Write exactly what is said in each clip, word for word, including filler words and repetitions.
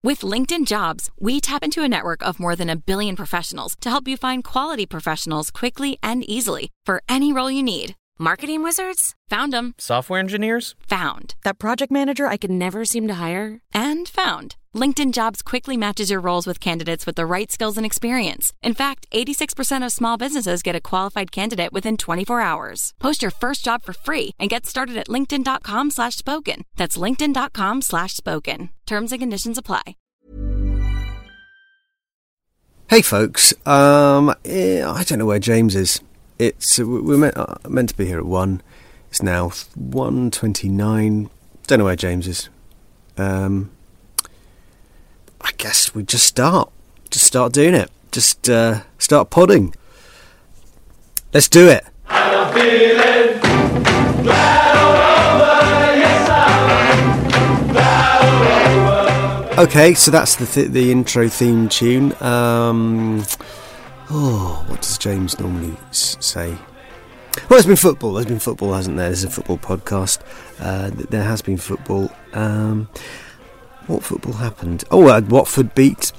With LinkedIn Jobs, we tap into a network of more than a billion professionals to help you find quality professionals quickly and easily for any role you need. Marketing wizards? Found them. Software engineers? Found. That project manager I could never seem to hire? And found. LinkedIn Jobs quickly matches your roles with candidates with the right skills and experience. In fact, eighty-six percent of small businesses get a qualified candidate within twenty-four hours. Post your first job for free and get started at linkedin.com slash spoken. That's linkedin.com slash spoken. Terms and conditions apply. Hey folks, um, eh, I don't know where James is. It's uh, we're meant, uh, meant to be here at one. It's now one twenty-nine. Don't know where James is. Um, I guess we just start. Just start doing it. Just uh, start podding. Let's do it. I'm feeling glad all over, yes I'm glad all over. Okay, so that's the th- the intro theme tune. Um, oh, what does James normally s- say? Well, there's been football. There's been football, hasn't there? There's a football podcast. Uh, there has been football. Um, what football happened? Oh, uh, Watford beat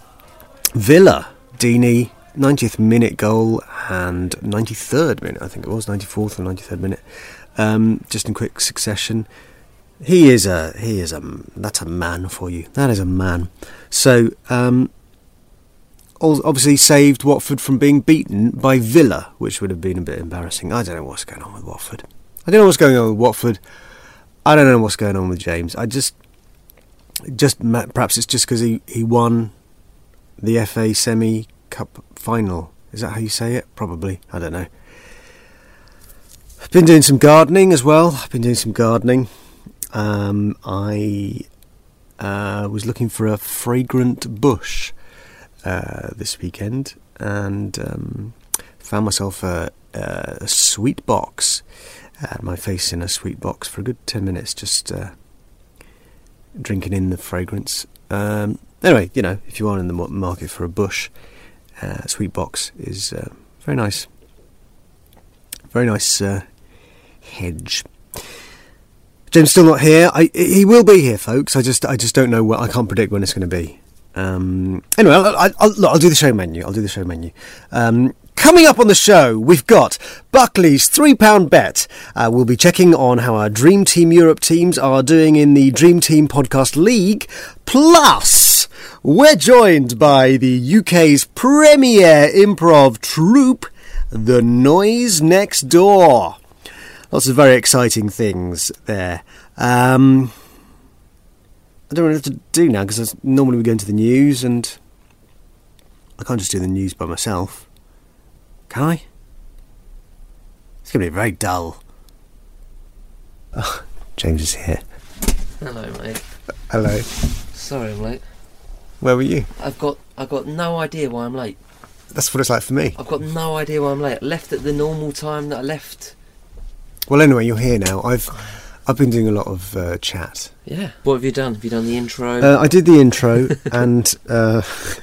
Villa. Deeney, ninetieth minute goal and ninety-third minute, I think it was, ninety-fourth or ninety-third minute. Um, just in quick succession. He is a, he is a, that's a man for you. That is a man. So, um, obviously saved Watford from being beaten by Villa, which would have been a bit embarrassing. I don't know what's going on with Watford. I don't know what's going on with Watford. I don't know what's going on with James. I just, just perhaps it's just because he, he won the F A Semi-Cup final. Is that how you say it? Probably. I don't know. I've been doing some gardening as well. I've been doing some gardening. Um, I uh, was looking for a fragrant bush uh, this weekend and um, found myself a, a sweet box. Had my face in a sweet box for a good ten minutes, just uh, drinking in the fragrance. Um, anyway, you know, if you are in the market for a bush, uh, sweet box is uh, very nice. Very nice uh, hedge. James still not here. I, he will be here, folks. I just, I just don't know. What, I can't predict when it's going to be. Um, anyway, I'll, I'll, I'll, I'll do the show menu. I'll do the show menu. Um, coming up on the show, we've got Buckley's three pound bet. Uh, we'll be checking on how our Dream Team Europe teams are doing in the Dream Team Podcast League. Plus, we're joined by the U K's premier improv troupe, The Noise Next Door. Lots of very exciting things there. Um, I don't know what to do now because normally we go into the news and I can't just do the news by myself. Can I? It's going to be very dull. Oh, James is here. Hello, mate. Hello. Sorry I'm late. Where were you? I've got I've got no idea why I'm late. That's what it's like for me. I've got no idea why I'm late. I left at the normal time that I left. Well, anyway, you're here now. I've I've been doing a lot of uh, chat. Yeah. What have you done? Have you done the intro? Uh, I did the intro, and uh,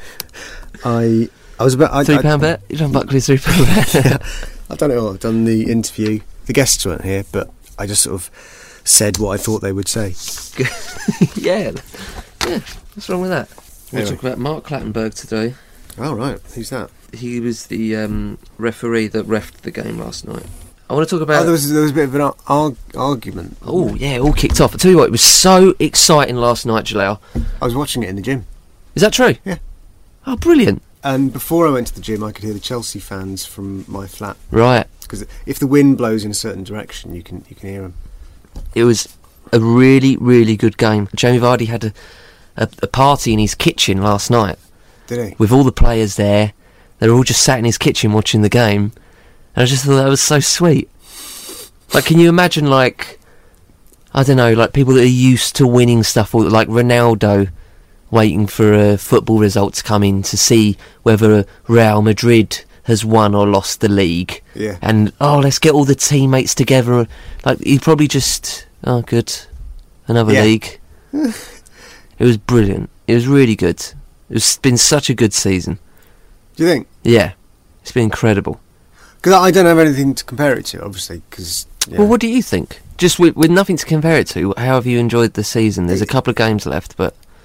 I I was about I, three pound bet. You done Buckley's three pound bet? Yeah, I've done it all. I've done the interview. The guests weren't here, but I just sort of said what I thought they would say. yeah, yeah. What's wrong with that? We're Anyway. talking about Mark Clattenburg today. Oh right, who's that? He was the um, referee that refed the game last night. I want to talk about... Oh, there was, there was a bit of an arg- argument. Oh, yeah, it all kicked off. I tell you what, it was so exciting last night, Jalal. I was watching it in the gym. Is that true? Yeah. Oh, brilliant. And before I went to the gym, I could hear the Chelsea fans from my flat. Right. Because if the wind blows in a certain direction, you can you can hear them. It was a really, really good game. Jamie Vardy had a, a, a party in his kitchen last night. Did he? With all the players there. They were all just sat in his kitchen watching the game. And I just thought that was so sweet. Like, can you imagine, like, I don't know, like people that are used to winning stuff, or like Ronaldo waiting for a football result to come in to see whether Real Madrid has won or lost the league. Yeah. And, oh, let's get all the teammates together. Like, he'd probably just, oh, good, another Yeah. league. It was brilliant. It was really good. It's been such a good season. Do you think? Yeah. It's been incredible. Because I don't have anything to compare it to, obviously. Cause, yeah. Well, what do you think? Just with, with nothing to compare it to, how have you enjoyed the season? There's a couple of games left, but...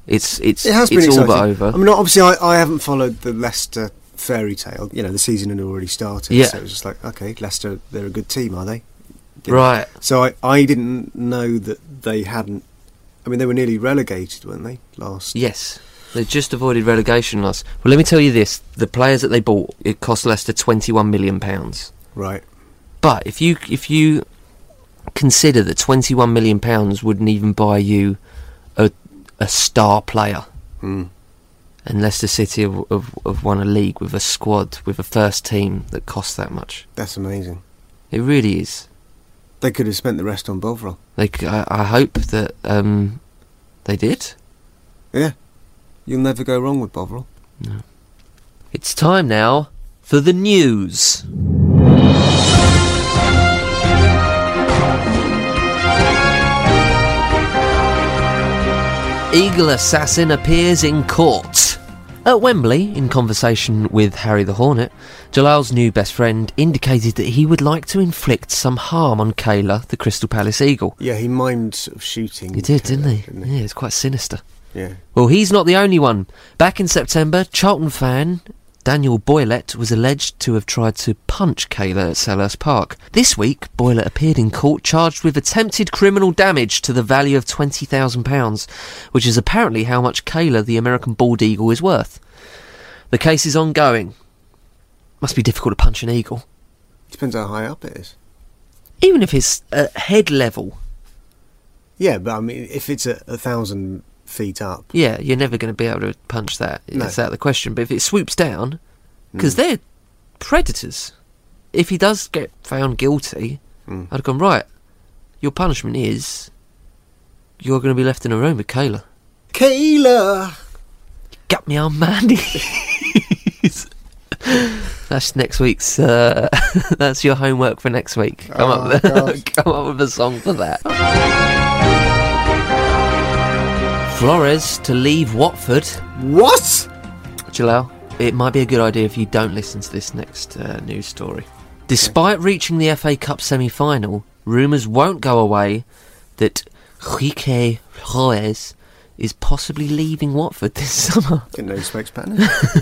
It's it's It has been it's all exciting. but over. I mean, obviously, I, I haven't followed the Leicester fairy tale. You know, the season had already started, Yeah. so it was just like, okay, Leicester, they're a good team, are they? Didn't- Right. So I, I didn't know that they hadn't. I mean, they were nearly relegated, weren't they? Last. Yes. They just avoided relegation loss. Well, let me tell you this: the players that they bought, it cost Leicester twenty-one million pounds. Right. But if you if you consider that twenty-one million pounds wouldn't even buy you a a star player, Mm. and Leicester City have, have, have won a league with a squad with a first team that costs that much. That's amazing. It really is. They could have spent the rest on Bovril. They, c- I, I hope that um, they did. Yeah. You'll never go wrong with Bovril. It's time now for the news. Eagle assassin appears in court. At Wembley, in conversation with Harry the Hornet, Jalal's new best friend indicated that he would like to inflict some harm on Kayla, the Crystal Palace Eagle. Yeah, he mimed sort of shooting. He did, didn't he? Didn't he? Yeah, it's quite sinister. Yeah. Well, he's not the only one. Back in September, Charlton fan Daniel Boylett was alleged to have tried to punch Kayla at Selhurst Park. This week, Boylett appeared in court charged with attempted criminal damage to the value of twenty thousand pounds, which is apparently how much Kayla, the American bald eagle, is worth. The case is ongoing. Must be difficult to punch an eagle. Depends how high up it is. Even if it's at head level. Yeah, but I mean, if it's a, a thousand feet up. Yeah, you're never going to be able to punch that. No. It's out of the question. But if it swoops down, because mm. they're predators. If he does get found guilty, mm. I'd have gone, right, your punishment is you're going to be left in a room with Kayla. Kayla! Got me on Mandy. That's next week's, uh, that's your homework for next week. Come, oh, up with, come up with a song for that. Flores to leave Watford. What? Jalal, it might be a good idea if you don't listen to this next uh, news story. Despite reaching the F A Cup semi-final, rumours won't go away that Quique Flores is possibly leaving Watford this summer. Didn't know he spoke Spanish.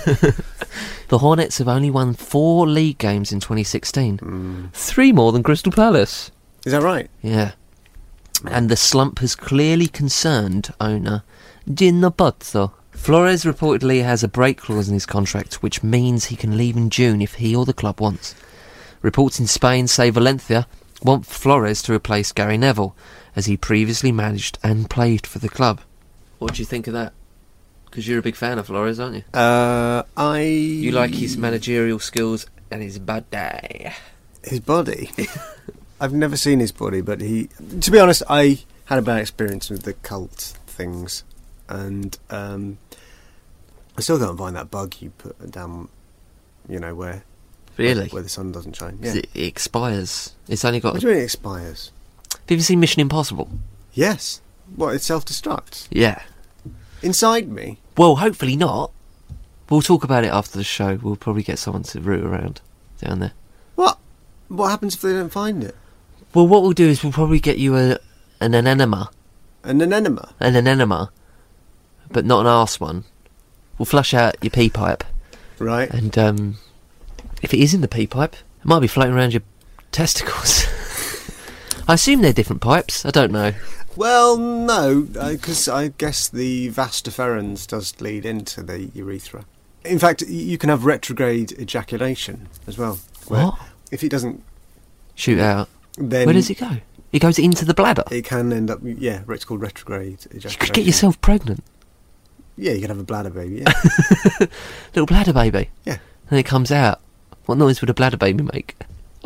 The Hornets have only won four league games in twenty sixteen. Mm. Three more than Crystal Palace. Is that right? Yeah. And the slump has clearly concerned owner Gino Pozzo. Flores reportedly has a break clause in his contract, which means he can leave in June if he or the club wants. Reports in Spain say Valencia want Flores to replace Gary Neville, as he previously managed and played for the club. What do you think of that? Because you're a big fan of Flores, aren't you? Uh, I... You like his managerial skills and his body. His body? I've never seen his body, but he... To be honest, I had a bad experience with the cult things, and um, I still can't find that bug you put down, you know, where... Really? Where, where the sun doesn't shine. Yeah. It, it expires. It's only got... What do you mean it expires? Have you seen Mission Impossible? Yes. What, it self-destructs? Yeah. Inside me? Well, hopefully not. We'll talk about it after the show. We'll probably get someone to root around down there. What? What happens if they don't find it? Well, what we'll do is we'll probably get you a an anemone. An anemone? An anemone. But not an arse one. We'll flush out your pee pipe. Right. And um, if it is in the pee pipe, it might be floating around your testicles. I assume they're different pipes. I don't know. Well, no, because uh, I guess the vas deferens does lead into the urethra. In fact, y- you can have retrograde ejaculation as well. where What? If it doesn't Shoot out. then Where does it go? It goes into the bladder. It can end up, yeah, it's called retrograde ejaculation. You could get yourself pregnant. Yeah, you could have a bladder baby, yeah. Little bladder baby. Yeah. And it comes out. What noise would a bladder baby make?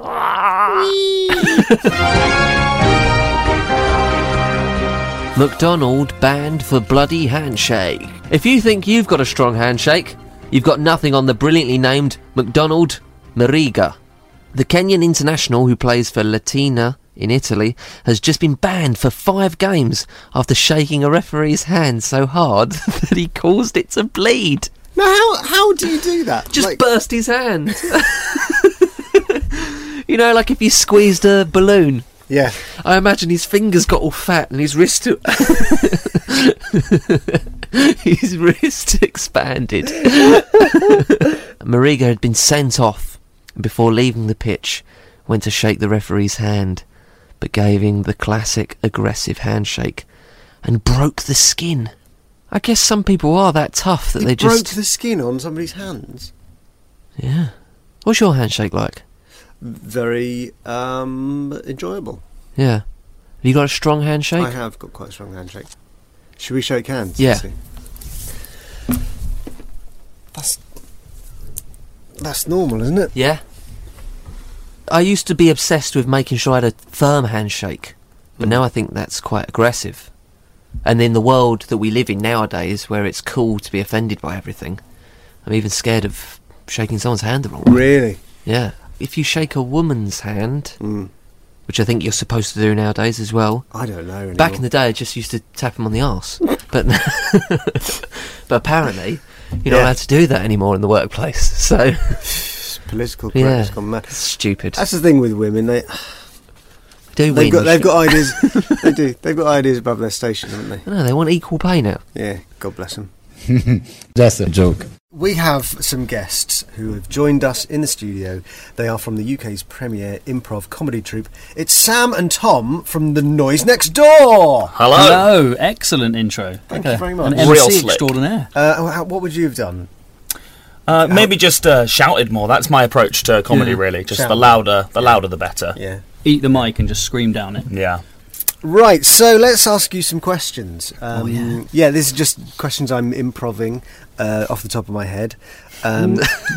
McDonald banned for bloody handshake. If you think you've got a strong handshake, you've got nothing on the brilliantly named McDonald Mariga. The Kenyan international who plays for Latina in Italy has just been banned for five games after shaking a referee's hand so hard that he caused it to bleed. Now, how how do you do that? Just Like- burst his hand. You know, like if you squeezed a balloon. Yeah. I imagine his fingers got all fat and his wrist too. his wrist expanded. Mariga had been sent off, and before leaving the pitch, went to shake the referee's hand, but gave him the classic aggressive handshake, and broke the skin. I guess some people are that tough that He they broke just... the skin on somebody's hands. Yeah. What's your handshake like? Very um, enjoyable. Yeah. Have you got a strong handshake? I have got quite a strong handshake. Should we shake hands? Yeah. Let's see. That's that's normal, isn't it? Yeah. I used to be obsessed with making sure I had a firm handshake, but Mm. now I think that's quite aggressive. And in the world that we live in nowadays, where it's cool to be offended by everything, I'm even scared of shaking someone's hand the wrong way. Really? Yeah. If you shake a woman's hand, Mm. which I think you're supposed to do nowadays as well. I don't know anymore. Back in the day, I just used to tap him on the arse, but but apparently you're not Yeah. allowed to do that anymore in the workplace. So Political yeah, correctness gone mad. it's stupid. That's the thing with women. They do they've win, got you they've should- got ideas. They do. They've got ideas above their station, haven't they? No, they want equal pay now. Yeah. God bless them. Just a joke. We have some guests who have joined us in the studio. They are from the U K's premier improv comedy troupe. It's Sam and Tom from The Noise Next Door. Hello. Hello, excellent intro. Thank Like you a- very much. An Real M C slick. extraordinaire. Uh, how, what would you have done? Uh, maybe just uh, shouted more. That's my approach to comedy, Yeah. really. Just Shout the more. louder, the louder, the better. Yeah. Eat the mic and just scream down it. Yeah. Right, so let's ask you some questions. Um, Oh, yeah. yeah, this is just questions I'm improving uh, off the top of my head. Um,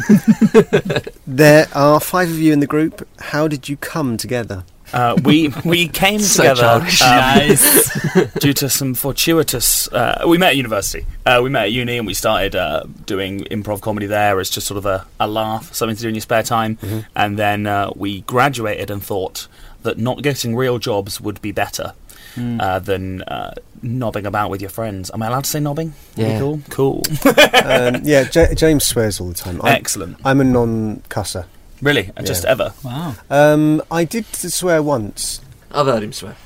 there are five of you in the group. How did you come together? Uh, we we came So together childish. um, Nice. due to some fortuitous. Uh, we met at university. Uh, we met at uni and we started uh, doing improv comedy there as just sort of a, a laugh, something to do in your spare time. Mm-hmm. And then uh, we graduated and thought that not getting real jobs would be better. Uh, than uh, nobbing about with your friends. Am I allowed to say nobbing? Yeah. Cool. Cool. Um, yeah, J- James swears all the time. I'm, Excellent. I'm a non-cusser. Really? Just Yeah. ever? Wow. Um, I did swear once. I've heard him swear.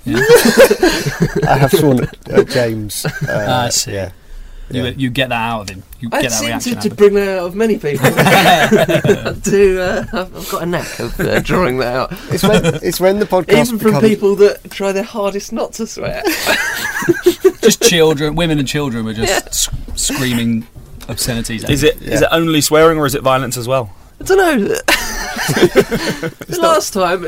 I have sworn at, at James. Uh, I see. Yeah. You, Yeah. you get that out of him. You I get that seem reaction to, out to of him. bring that out of many people. I do. Uh, I've I've got a knack of uh, drawing that out, It's when, it's when the podcast even from becomes... people that try their hardest not to swear. Just children, women and children were just Yeah. s- screaming obscenities. at Is him. it is it only swearing or is it violence as well? I don't know. The last time,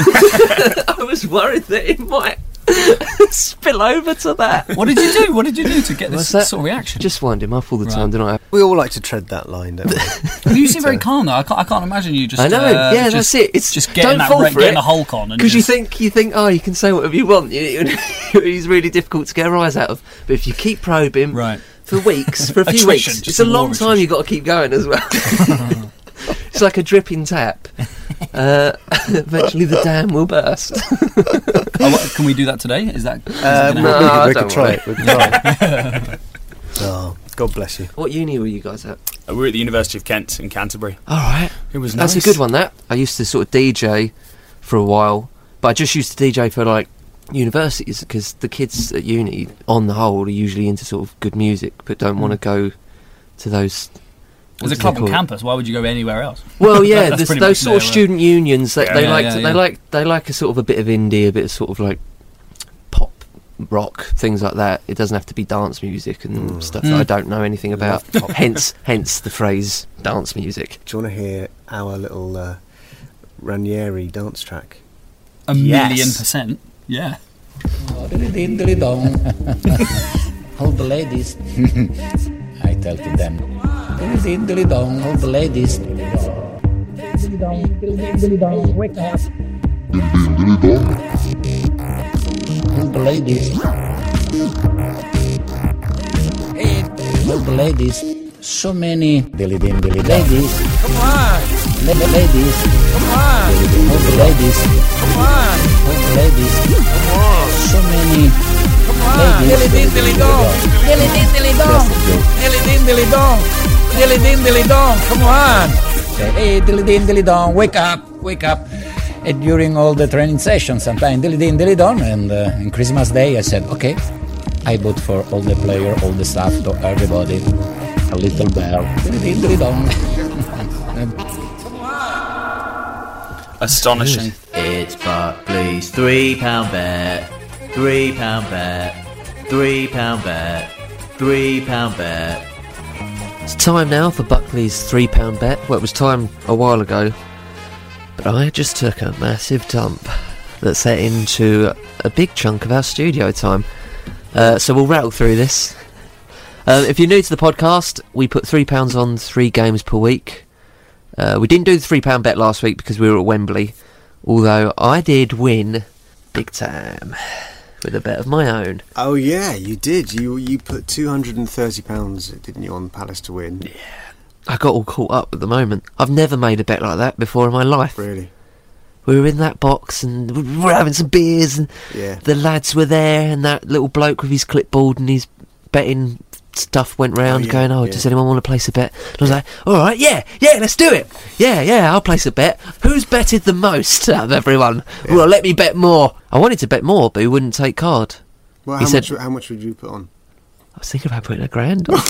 I was worried that it might spill over to that. What did you do? What did you do to get this What's that? sort of reaction? Just wind him up all the Right. time, don't I? We all like to tread that line, don't we? Well, you seem very calm though. I can't, I can't imagine you just. I know. uh, yeah, just, that's it. It's just getting don't that, fall re- for getting it. a Hulk on, and Because you just- think you think, oh, you can say whatever you want. You, you, he's really difficult to get a rise out of. But if you keep probing right. for weeks, for a few Attrition, weeks, just it's a more long time. attrition. You've got to keep going as well. It's like a dripping tap. Uh, eventually, the dam will burst. Oh, what, can we do that today? Is that? is it Um, gonna we, happen? we, we don't could try worry. it. We could try it. Oh, God bless you. What uni were you guys at? Uh, we were at the University of Kent in Canterbury. All right, It was that's nice. a good one. That I used to sort of D J for a while, but I just used to D J for like universities because the kids at uni, on the whole, are usually into sort of good music, but don't want to go to those. There's what a do club they on call it? campus. Why would you go anywhere else? Well, yeah, That's there's pretty those much sort of their, uh, student unions. They, Yeah. they Yeah, like yeah, to, yeah. they like they like a sort of a bit of indie, a bit of sort of like pop, rock, things like that. It doesn't have to be dance music and Mm. stuff Mm. that I don't know anything about. Love pop. hence, hence the phrase dance music. Do you want to hear our little uh, Ranieri dance track? A Yes. million percent. Yeah. All the ladies. I tell to them. All the ladies. Wake up. All the ladies. All the ladies. So many dilly dim dilly ladies. Come on. Ladies. Come on. All the ladies. Come on. All the ladies. Come on. So many. Dilly din dilly dong. Dilly din dilly dong. Dilly din dilly dong. Dilly din dilly dong. Come on. Say, hey, dilly din dilly dong. Wake up. Wake up. And during all the training sessions, sometimes dilly din dilly dong. And uh, on Christmas Day, I said, okay, I bought for all the player, all the staff, to everybody, a little bell. Astonishing. It's Buckley's three pound bet, three pound bet, three pound bet, three pound bet. It's time now for Buckley's three pound bet. Well, it was time a while ago, but I just took a massive dump that set into a big chunk of our studio time. Uh, so we'll rattle through this. Uh, if you're new to the podcast, we put three pounds on three games per week. Uh, we didn't do the three pound bet last week because we were at Wembley, although I did win big time with a bet of my own. Oh yeah, you did. You you put two hundred and thirty pounds, didn't you, on Palace to win? Yeah. I got all caught up at the moment. I've never made a bet like that before in my life. Really? We were in that box and we were having some beers and yeah. the lads were there, and that little bloke with his clipboard and his betting stuff went round, oh, yeah, going, oh, yeah. does anyone want to place a bet? And I was like, alright, yeah, yeah, let's do it. Yeah, yeah, I'll place a bet. Who's betted the most out of everyone? Yeah. Well, let me bet more. I wanted to bet more, but he wouldn't take card. Well, he how, said, much, how much would you put on? I was thinking about putting a grand on.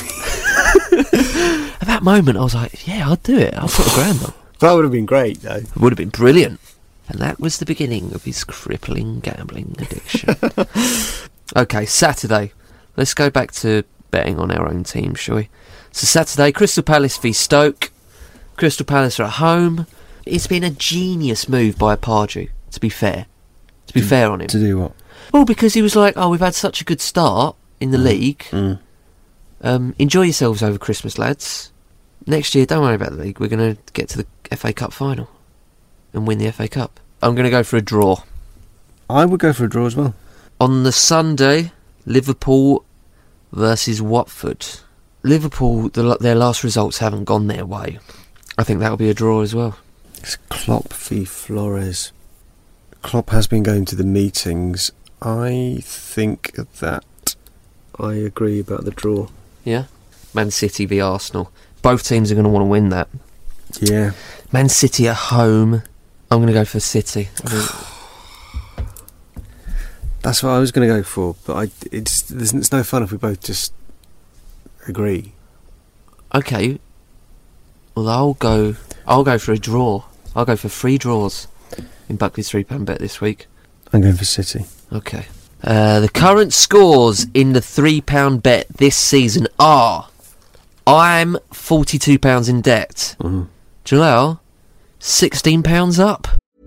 At that moment, I was like, yeah, I'll do it. I'll put a grand on. That would have been great, though. It would have been brilliant. And that was the beginning of his crippling gambling addiction. Okay, Saturday. Let's go back to betting on our own team, shall we? So Saturday, Crystal Palace v Stoke. Crystal Palace are at home. It's been a genius move by Pardew, to be fair. To be to, fair on him. To do what? Well, because he was like, oh, we've had such a good start in the mm. league. Mm. Um, enjoy yourselves over Christmas, lads. Next year, don't worry about the league. We're going to get to the F A Cup final and win the F A Cup. I'm going to go for a draw. I would go for a draw as well. On the Sunday, Liverpool versus Watford. Liverpool, the, their last results haven't gone their way. I think that'll be a draw as well. It's Klopp v Flores. Klopp has been going to the meetings. I think that I agree about the draw. Yeah? Man City v Arsenal. Both teams are going to want to win that. Yeah. Man City at home. I'm going to go for City. That's what I was going to go for, but I, it's, it's it's no fun if we both just agree. Okay. Well, I'll go. I'll go for a draw. I'll go for three draws in Buckley's three pound bet this week. I'm going for City. Okay. Uh, the current scores in the three pound bet this season are: I'm forty-two pounds in debt. Mm-hmm. Jalal, sixteen pounds up.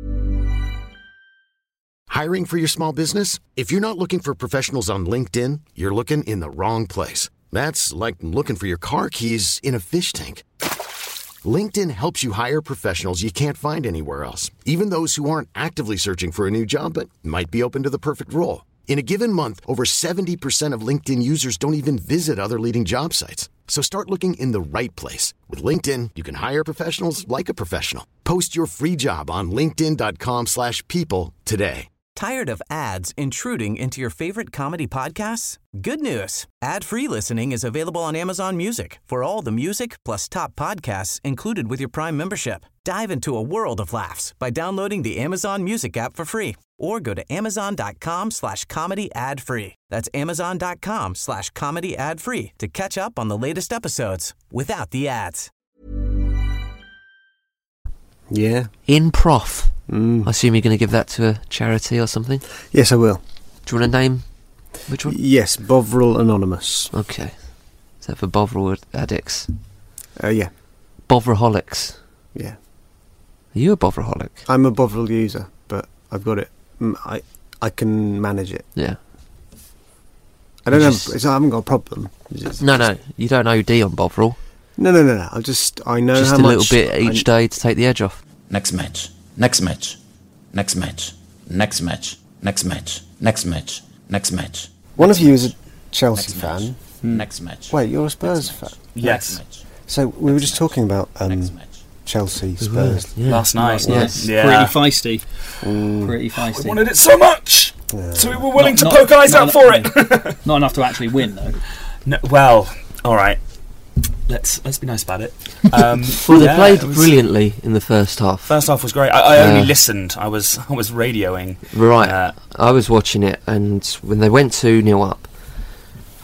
Hiring for your small business? If you're not looking for professionals on LinkedIn, you're looking in the wrong place. That's like looking for your car keys in a fish tank. LinkedIn helps you hire professionals you can't find anywhere else, even those who aren't actively searching for a new job but might be open to the perfect role. In a given month, over seventy percent of LinkedIn users don't even visit other leading job sites. So start looking in the right place. With LinkedIn, you can hire professionals like a professional. Post your free job on linkedin.com slash people today. Tired of ads intruding into your favorite comedy podcasts? Good news. Ad-free listening is available on Amazon Music for all the music plus top podcasts included with your Prime membership. Dive into a world of laughs by downloading the Amazon Music app for free or go to amazon.com slash comedy ad free. That's amazon.com slash comedy ad free to catch up on the latest episodes without the ads. Yeah. In Prof. Mm. I assume you're going to give that to a charity or something? Yes, I will. Do you want to name which one? Yes, Bovril Anonymous. Okay. Is that for Bovril addicts? Uh, yeah. Bovriholics? Yeah. Are you a Bovriholic? I'm a Bovril user, but I've got it. I I can manage it. Yeah. I don't You have. just- It's, I haven't got a problem. It's just- No, no. You don't O D on Bovril. No, no, no, no. I just I know Just how a much little bit each I, day to take the edge off. Next match. Next match. Next match. Next match. Next match. Next match. Next match. One of you is a Chelsea Next fan. match. Next match. Wait, you're a Spurs Next fan. match. Yes. Next match. So we were just talking about um, Next match. Chelsea Spurs. Yeah. Last night. Last night. Yes. Yeah. Pretty feisty. Mm. Pretty feisty. We wanted it so much, Yeah. so we were willing Not- to not- poke eyes not out for it. enough- Not enough to actually win, though. No, well, all right. Let's let's be nice about it. Um, Well, they yeah, played it was- brilliantly in the first half. First half was great. I, I only Uh, listened. I was I was radioing. Right. Uh, I was watching it, and when they went two nil up,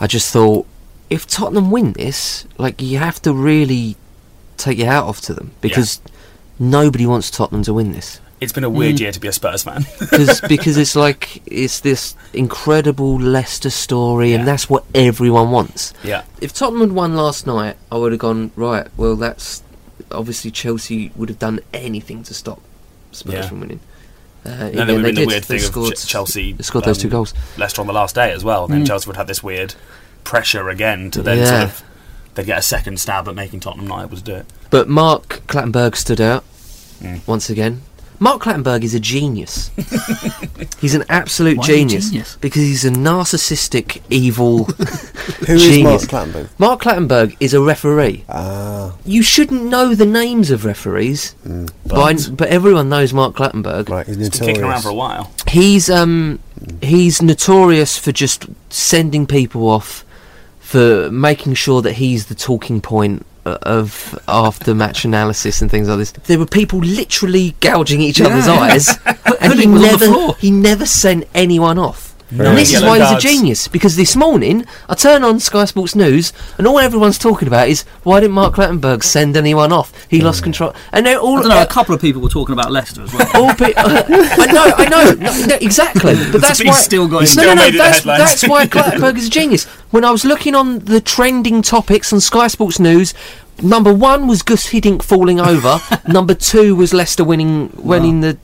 I just thought, if Tottenham win this, like, you have to really take your hat off to them, because yeah. nobody wants Tottenham to win this. It's been a weird mm. year to be a Spurs fan. Cause, because it's like, it's this incredible Leicester story, yeah. and that's what everyone wants. Yeah. If Tottenham had won last night, I would have gone, right, well, that's... Obviously, Chelsea would have done anything to stop Spurs yeah. from winning. Uh, and then there would have been the weird they thing scored, of Ch- Chelsea... They scored um, those two goals. Leicester on the last day as well, and then mm. Chelsea would have this weird pressure again to then yeah. sort of... They'd get a second stab at making Tottenham not able to do it. But Mark Clattenburg stood out mm. once again. Mark Clattenburg is a genius. He's an absolute Why genius, genius because he's a narcissistic, evil Who genius. is Mark Clattenburg? Mark Clattenburg is a referee. Ah. You shouldn't know the names of referees, mm. but, I, but everyone knows Mark Clattenburg. Right, he's, he's been kicking around for a while. He's um mm. he's notorious for just sending people off, for making sure that he's the talking point of after match analysis and things like this. There were people literally gouging each yeah. other's eyes, and he never he never sent anyone off. No. And this is Yellow why cards. he's a genius, because this morning I turn on Sky Sports News and all everyone's talking about is, why didn't Mark Clattenburg send anyone off? He mm. lost control. And they're all I don't know, uh, a couple of people were talking about Leicester as well. all pe- uh, I know, I know, no, no, exactly. But that's why still got no, no, no, that's, that's why Clattenburg is a genius. When I was looking on the trending topics on Sky Sports News, number one was Gus Hiddink falling over. Number two was Leicester winning, winning wow. the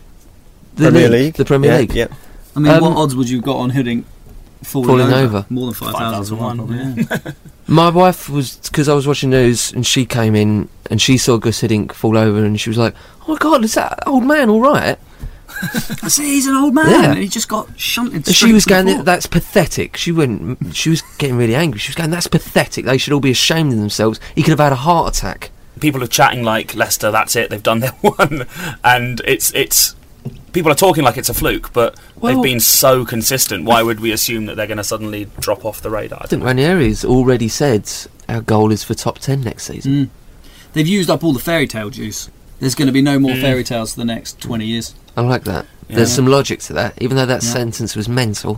the Premier league, League, the Premier yeah, League. Yep. I mean, um, what odds would you got on Hiddink falling, falling over? over? More than five thousand one. Yeah. My wife was, because I was watching news, and she came in and she saw Gus Hiddink fall over, and she was like, "Oh my God, is that old man all right?" I see, he's an old man. Yeah. And he just got shunted. And she was going, floor. "That's pathetic." She went, she was getting really angry. She was going, "That's pathetic. They should all be ashamed of themselves. He could have had a heart attack." People are chatting like Leicester, that's it, they've done their one, and it's it's. People are talking like it's a fluke, but well, they've been so consistent. Why would we assume that they're going to suddenly drop off the radar? I think Ranieri's already said our goal is for top ten next season. Mm. They've used up all the fairy tale juice. There's going to be no more mm. fairy tales for the next twenty years. I like that. Yeah. There's some logic to that, even though that yeah. sentence was mental.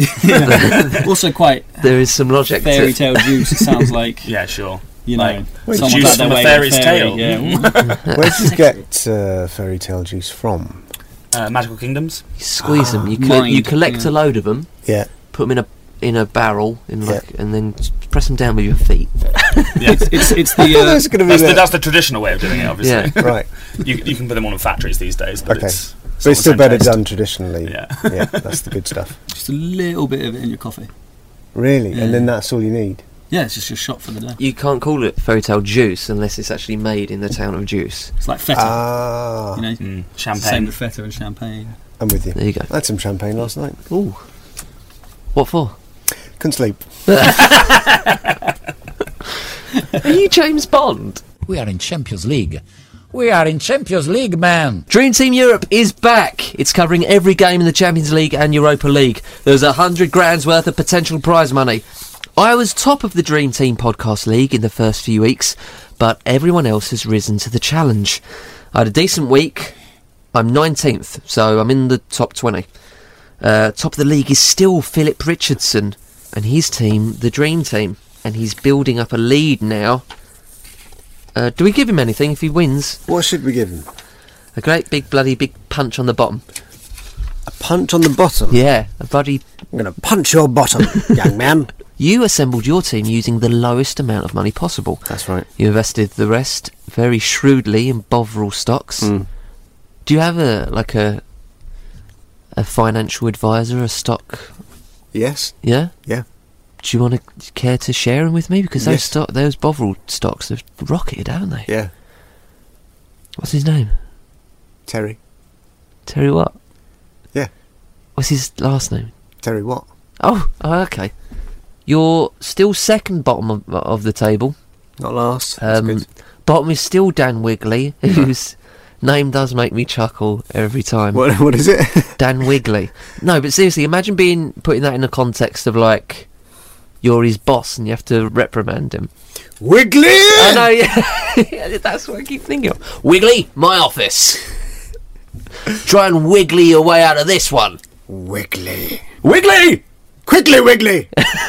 Also, quite there is some logic. Fairy to tale juice sounds like yeah, sure. You know, like, someone's juice out their from a way fairy's with a fairy, tale. Yeah. Where did you get uh, fairy tale juice from? Uh, Magical Kingdoms. You squeeze them. You, Ah, co- mind, you collect yeah. a load of them. Yeah. Put them in a in a barrel, in like, yeah. and then press them down with your feet. Yeah. it's, it's it's the uh, that's, gonna be that's, the the that's the traditional way of doing it. Obviously, yeah. right. You you can put them on in factories these days, but okay. it's, but it's still better taste. done traditionally. Yeah, yeah, that's the good stuff. Just a little bit of it in your coffee. Really, yeah. and then that's all you need. Yeah, it's just your shot for the day. You can't call it fairy tale juice unless it's actually made in the town of Juice. It's like feta. Ah, you know, mm, champagne. Same with feta and champagne. I'm with you. There you go. I had some champagne last night. Ooh. What for? Couldn't sleep. Are you James Bond? We are in Champions League. We are in Champions League, man. Dream Team Europe is back. It's covering every game in the Champions League and Europa League. There's a hundred grand's worth of potential prize money. I was top of the Dream Team Podcast League in the first few weeks, but everyone else has risen to the challenge. I had a decent week. I'm nineteenth, so I'm in the top twenty. Uh, top of the league is still Philip Richardson and his team, the Dream Team, and he's building up a lead now. Uh, do we give him anything if he wins? What should we give him? A great big bloody big punch on the bottom. A punch on the bottom? Yeah, a bloody... I'm going to punch your bottom, young man. You assembled your team using the lowest amount of money possible. That's right. You invested the rest very shrewdly in Bovril stocks. Mm. Do you have a like a a financial advisor, a stock? Yes. Yeah. Yeah. Do you want to care to share them with me? Because those Yes. stock, those Bovril stocks have rocketed, haven't they? Yeah. What's his name? Terry. Terry what? Yeah. What's his last name? Terry what? Oh, oh okay. You're still second bottom of, of the table. Not last. That's Um, good. bottom is still Dan Wigley, whose name does make me chuckle every time. What, what is it? Dan Wigley. No, but seriously, imagine being putting that in the context of like you're his boss and you have to reprimand him. Wiggly! I know, yeah. That's what I keep thinking of. Wigley, my office. Try and wiggly your way out of this one. Wiggly. Wiggly! Quickly, Wiggly!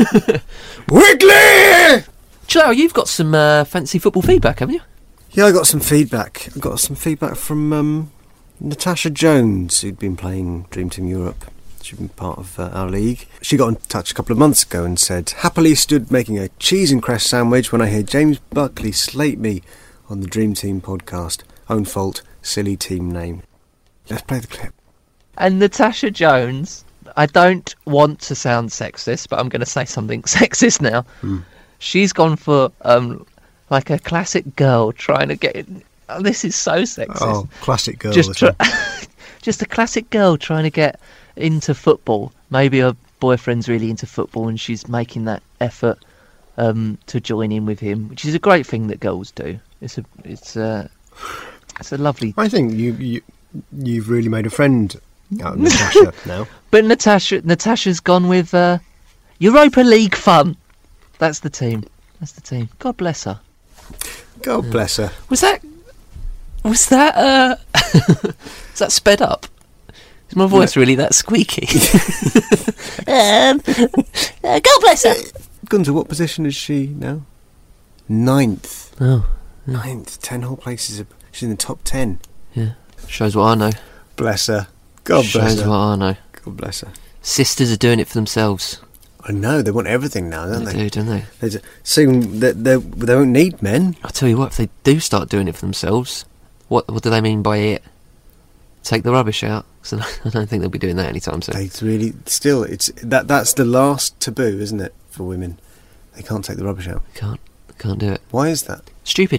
Wiggly! Joe, you've got some uh, fancy football feedback, haven't you? Yeah, I got some feedback. I got some feedback from um, Natasha Jones, who'd been playing Dream Team Europe. She'd been part of uh, our league. She got in touch a couple of months ago and said, happily stood making a cheese and cress sandwich when I hear James Buckley slate me on the Dream Team podcast. Own fault, silly team name. Let's play the clip. And Natasha Jones, I don't want to sound sexist, but I'm going to say something sexist now. Mm. She's gone for um, like a classic girl trying to get in. Oh, this is so sexist. Oh, classic girl. Just, tr- just a classic girl trying to get into football. Maybe her boyfriend's really into football and she's making that effort um, to join in with him, which is a great thing that girls do. It's a, it's a, it's a lovely. I think you, you you've really made a friend out of Natasha now. But Natasha, Natasha's gone with uh, Europa League fun. That's the team. That's the team. God bless her. God bless her. Was that? Was that? Uh, is that sped up? Is my voice no. really that squeaky? um, uh, God bless her. Gunter, what position is she now? Ninth. Oh, yeah. Ninth. Ten whole places. She's in the top ten. Yeah. Shows what I know. Bless her. God Shows bless her. Shows what I know. God bless her. Sisters are doing it for themselves. I know, they want everything now, don't they? They do, don't they? They just, soon they, they, they won't need men. I'll tell you what, if they do start doing it for themselves, what what do they mean by it? Take the rubbish out? So I don't think they'll be doing that anytime soon. They really, still, it's that that's the last taboo, isn't it, for women? They can't take the rubbish out. They can't. They can't do it. Why is that? Stupid.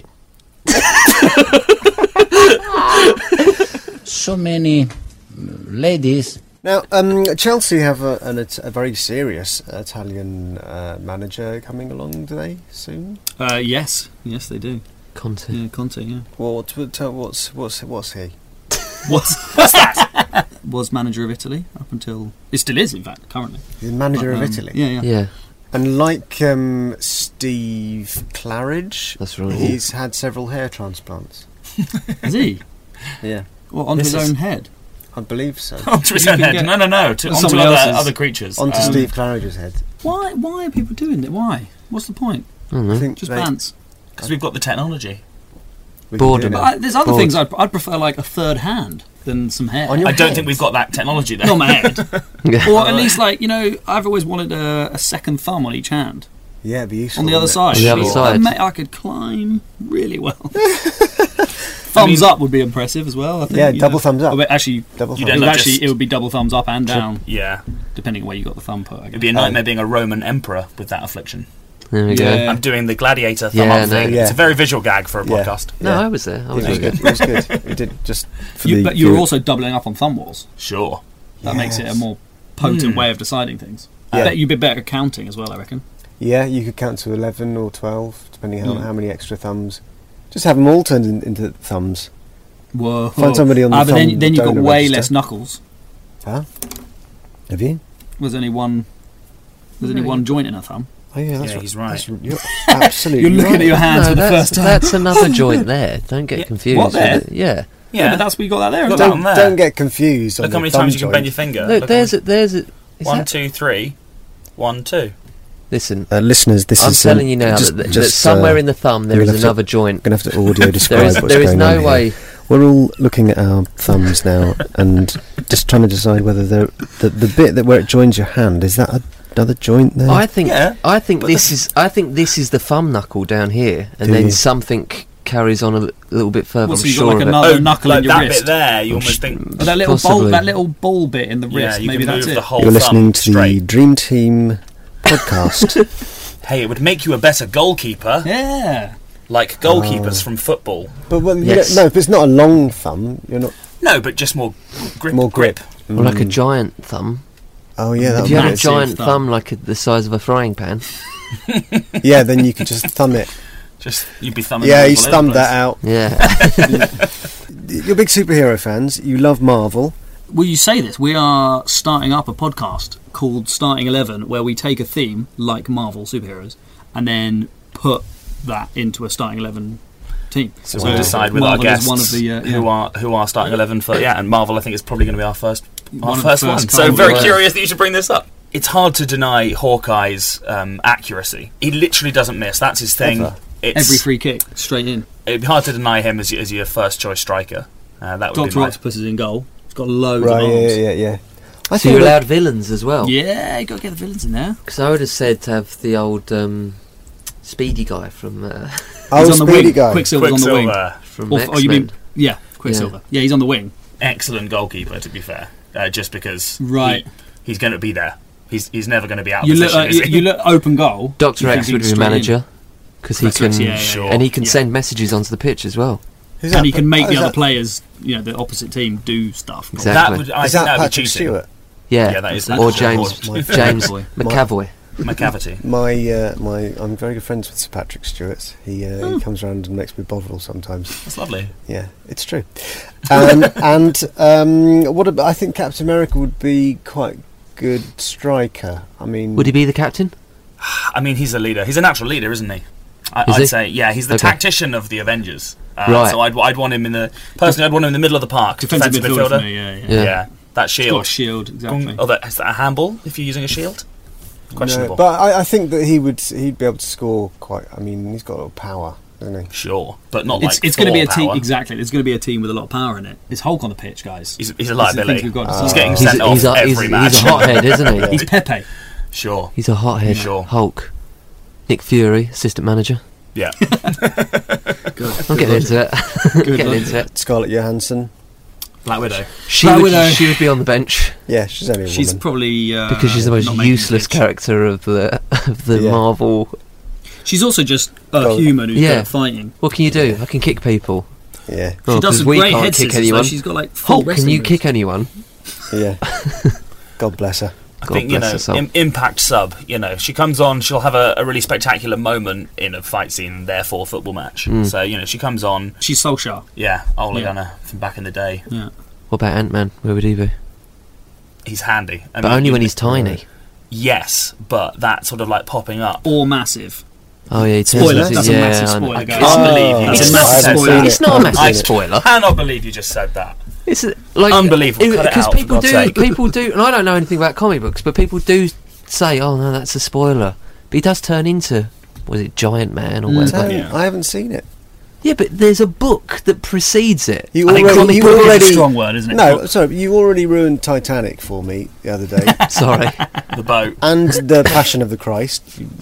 So many ladies. Now, um, Chelsea have a, an, a very serious Italian uh, manager coming along, do they, soon? Uh, yes, yes, they do. Conte. Yeah, Conte, yeah. Well, what's what's what's what's he? What's, what's that? Was manager of Italy up until... It still is, in fact, currently. He's manager but, um, of Italy? Yeah, yeah. Yeah. And like um, Steve Claridge, that's right. He's had several hair transplants. Has he? Yeah. Well, onto this his is, own head? I believe so. Onto his own head? No, no, no. To, onto other, other creatures. Onto um, Steve Claridge's head. Why Why are people doing it? Why? What's the point? I don't know. I think Just they, pants. Because we've got the technology. Boredom. But I, there's other Bored. things I'd, I'd prefer, like a third hand than some hair. On your I don't head? think we've got that technology there. Not my head. Yeah. Or at least, like, you know, I've always wanted a, a second thumb on each hand. Yeah, it'd be useful. On the other side. On the other Sure. side. I, may, I could climb really well. Thumbs I mean, up would be impressive as well, I think. Yeah, double know. thumbs up. Well, actually, double it thumbs. would actually it would be double thumbs up and down. Yeah. Depending on where you got the thumb put, I guess. It'd be a nightmare um, being a Roman emperor with that affliction. There we yeah. go. I'm doing the gladiator thumb yeah, up no, thing. yeah. It's a very visual gag for a yeah. podcast. No, yeah. I was there. I was it was there. good. It was good. It did just for you, the, But you were for, also doubling up on thumb walls. Sure. That yes. makes it a more potent mm. way of deciding things. Yeah. I bet you'd be better at counting as well, I reckon. Yeah, you could count to eleven or twelve, depending on Mm. how many extra thumbs. Just have them all turned in, into thumbs. Whoa. Find somebody on the ah, but thumb then, then you've got donor way register. less knuckles. Huh? Have you? There's only one. There's only Really? one joint in a thumb. Oh yeah, that's Yeah, right. he's right. That's, you're absolutely You're looking right. at your hands No, for the that's, first time. that's another joint there. Don't get Yeah. confused. What, there? with it. Yeah. Yeah, Yeah, but that's we got that there. Got haven't that we? on there. Don't get confused. Look on how many the thumb times you can joint. bend your finger. Look, Look there's how a, there's a. is One, that- two, three. One, two. Listen, Uh, listeners, this I'm is. telling um, you now just, that, that just, somewhere uh, in the thumb there we're is gonna have to- another joint. Going to have to audio describe There is, what's there is going no on way. Here. We're all looking at our thumbs now and just trying to decide whether they're, the the bit that where it joins your hand is that another joint there. I think. Yeah, I think but this the- is. I think this is the thumb knuckle down here, and Do then you? something carries on a li- little bit further. Well, so I'm you've got sure like of it. another Oh, knuckle like in your that wrist. bit there, you I'm almost sh- think. But that little ball, Possibly. that little ball bit in the Yeah, wrist. you Maybe can that's move it. the whole You're listening thumb to the straight. Dream Team podcast. Hey, it would make you a better goalkeeper, Yeah. like goalkeepers Oh. from football. But well, you Yes. don't- no, if it's not a long thumb, you're not No, but just more grip. more grip. Or like a Mm. giant thumb. Oh yeah, that If would you be had a massive giant thumb. thumb like a, the size of a frying pan, Yeah, then you could just thumb it. Just you'd be thumbing. Yeah, all he's over thumbed the that place. out. yeah. You're big superhero fans. You love Marvel. Well, you say this. We are starting up a podcast called Starting Eleven, where we take a theme like Marvel superheroes and then put that into a Starting Eleven team. So we decide with Marvel our guests is one of the uh, who yeah. are who are starting eleven for yeah, and Marvel I think is probably going to be our first our One of the first, first one. So kind very of- curious that you should bring this up. it's hard to deny Hawkeye's um, accuracy. He literally doesn't miss. That's his thing. Ever. It's, Every free kick, straight in. It'd be hard to deny him as, as your first choice striker. Uh, that would Doctor be my... Octopus is in goal. He's got loads Right, of yeah, arms. yeah, yeah. I So you're that- allowed villains as well. Yeah, you got to get the villains in there. Because I would have said to have the old um, Speedy guy from uh, Oh, He's on the Speedy wing. guy. Quicksilver's on the wing. Quicksilver, from Or, X-Men. oh, you mean yeah, Quicksilver? Yeah. yeah, he's on the wing. excellent goalkeeper, to be fair. Uh, just because Right. he, he's going to be there. He's he's never going to be out of You look, position, uh, is you, he? you look open goal. Doctor you X think would be a straight in. manager because he Doctor can X, yeah, yeah, Sure. and he can yeah. send messages onto the pitch as well. Who's and that? he can make Oh, the is other that- players, you know, the opposite team do stuff. Exactly. That would, I Is think that that would be Patrick cheating. Stewart? Yeah, Yeah, that is or that. James My- James My- McAvoy. McCavity. My, uh, my, I'm very good friends with Sir Patrick Stewart. He, uh, Hmm. he comes around and makes me bovril sometimes. That's lovely. Yeah, it's true. And, and um, what about, I think Captain America would be quite good striker. I mean, Would he be the captain? I mean, he's a leader. He's a natural leader, isn't he? I, Is I'd he? say, yeah, he's the Okay. tactician of the Avengers. Uh, Right. So I'd, I'd want him in the... Personally, I'd want him in the middle of the park. Defensive Defensive midfielder. midfielder. For me, yeah, yeah. Yeah. Yeah. That He's got a shield. shield, exactly. Oh, that, is that a handball if you're using a shield? Questionable. No, but I, I think that he would he'd be able to score quite. I mean, he's got a lot of power, doesn't he? Sure, but not It's, like it's going to be a Thor team, power. exactly. It's going to be a team with a lot of power in it. It's Hulk on the pitch, guys. He's, he's a That's the liability. things we've got to He's say. getting He's, sent off he's, a, every he's, match. he's a hothead, isn't he? He's Pepe. Sure. He's a hothead. Sure. Hulk. Nick Fury, assistant manager. Yeah. I'm getting into it. getting logic. into it. Scarlett Johansson. Black Widow. She Black would, Widow. she would be on the bench Yeah, she's only a She's woman. probably uh, because she's the most not making useless pitch. character of the of the Yeah. Marvel. She's also just a Go- human who's Yeah. good at fighting. What can you do? I can kick people. Yeah, She Oh, does 'cause some we great can't head kick scissors, anyone. though. She's got like full Hulk, can wrestling you moves. kick anyone? yeah. God bless her. I God think, you bless know, her soul. im- impact sub, you know, if she comes on, she'll have a, a really spectacular moment in a fight scene and therefore a football match. Mm. So, you know, she comes on, She's so sharp. yeah, Ole Yeah. Gunnar from back in the day. Yeah. What about Ant-Man? Where would he be? He's handy. I But mean, only when even- he's tiny. Yes, but that sort of like popping up. Or massive. Oh yeah, he turns Spoiler. into- That's a yeah, massive I know. spoiler, I guys. can't believe you That's just a said massive that. spoiler. It's not a I massive I spoiler. cannot believe you just said that. It's uh, like Unbelievable. Cut it because out, for people God's do sake. people do, and I don't know anything about comic books, but people do say, "Oh no, that's a spoiler." But he does turn into, was it Giant Man or Mm. whatever? Don't- Yeah. I haven't seen it. Yeah, but there's a book that precedes it. You I think already, comic you book is a already strong word, isn't it? No, sorry, but you already ruined Titanic for me the other day, Sorry, The boat. and the Passion of the Christ.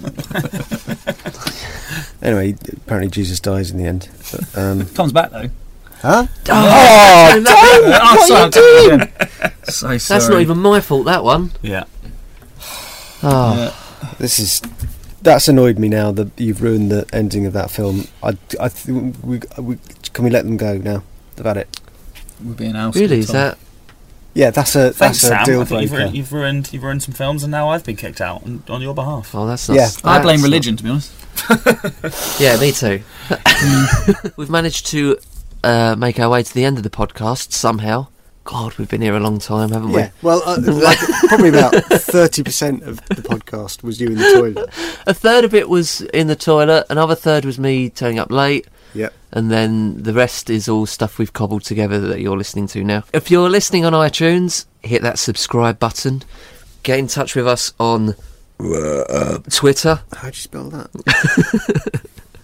Anyway, apparently Jesus dies in the end. But, um, Comes back though. huh? oh, don't! Oh, What sorry, are you doing? So sorry. that's not even my fault. That one. Yeah. Oh, Yeah. This is that's annoyed me now that you've ruined the ending of that film. I, I th- we, we can we let them go now? About it. We're being ousted, really? Is Tom. that? Yeah, that's a Thanks, that's a Sam. deal I think you've, breaker. ruined, you've ruined you've ruined some films, and now I've been kicked out on, on your behalf. Oh, that's not. Yeah. I blame that's religion, to be honest. not- yeah, me too. We've managed to uh, make our way to the end of the podcast somehow. God, we've been here a long time, haven't Yeah, well, uh, like, probably about thirty percent of the podcast was you in the toilet. we? A third of it was in the toilet. Another third was me turning up late. Yep. And then the rest is all stuff we've cobbled together that you're listening to now. If you're listening on iTunes, hit that subscribe button. Get in touch with us on uh, Twitter, How'd you spell that?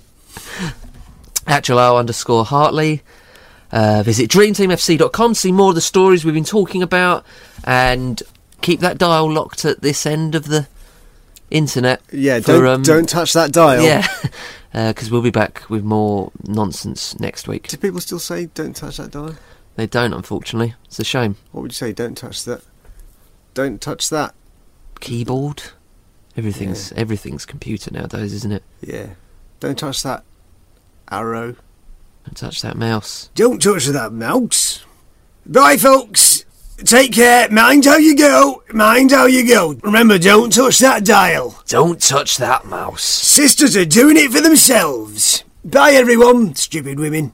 at Jalal underscore Hartley. Uh, visit dream team f c dot com, see more of the stories we've been talking about, and keep that dial locked at this end of the internet. Yeah, for, don't um, don't touch that dial. Yeah, because we'll be back with more nonsense next week. Do people still say don't touch that dial? They don't, unfortunately. It's a shame. What would you say? Don't touch that. Don't touch that. Keyboard. Everything's everything's computer nowadays, isn't it? Yeah. Don't touch that arrow. Don't touch that mouse. Don't touch that mouse. Bye, folks. Take care. Mind how you go. Mind how you go. Remember, don't touch that dial. Don't touch that mouse. Sisters are doing it for themselves. Bye, everyone. Stupid women.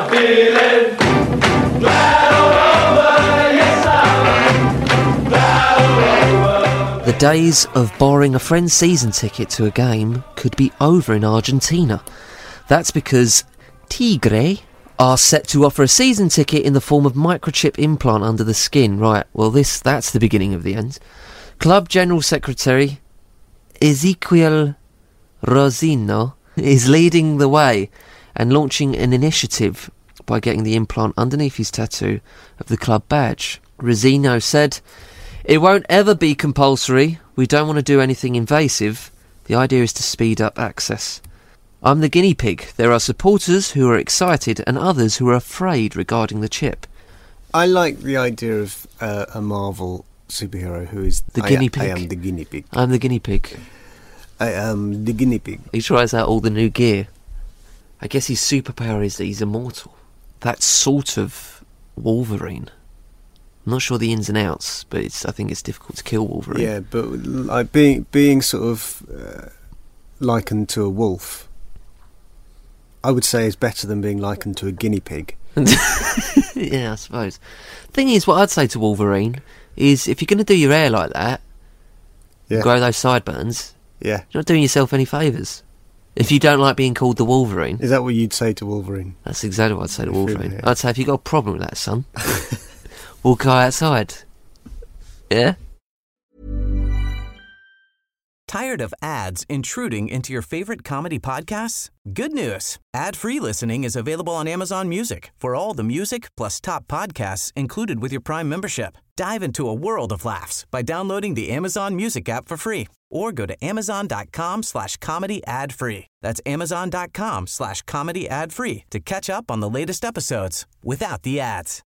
The days of borrowing a friend's season ticket to a game could be over in Argentina. That's because Tigre are set to offer a season ticket in the form of microchip implant under the skin. Right, well this that's the beginning of the end. Club General Secretary Ezequiel Rosino is leading the way and launching an initiative by getting the implant underneath his tattoo of the club badge. Rosino said, "It won't ever be compulsory. We don't want to do anything invasive. The idea is to speed up access. I'm the guinea pig. There are supporters who are excited and others who are afraid regarding the chip." I like the idea of uh, a Marvel superhero who is The I, guinea pig. I am the guinea pig. I'm the guinea pig. I am the guinea pig. He tries out all the new gear. I guess his superpower is that he's immortal. That's sort of Wolverine. I'm not sure the ins and outs, but it's, I think it's difficult to kill Wolverine. Yeah, but like being being sort of uh, likened to a wolf, I would say is better than being likened to a guinea pig. Yeah, I suppose. Thing is, what I'd say to Wolverine is, if you're going to do your hair like that, Yeah. grow those sideburns, Yeah. you're not doing yourself any favours. If you don't like being called the Wolverine, Is that what you'd say to Wolverine? that's exactly what I'd say to If you- Wolverine. yeah. I'd say, if you've got a problem with that, son, we'll go outside. Yeah? Tired of ads intruding into your favorite comedy podcasts? Good news. Ad-free listening is available on Amazon Music for all the music plus top podcasts included with your Prime membership. Dive into a world of laughs by downloading the Amazon Music app for free or go to amazon.com slash comedy ad free. That's amazon.com slash comedy ad free to catch up on the latest episodes without the ads.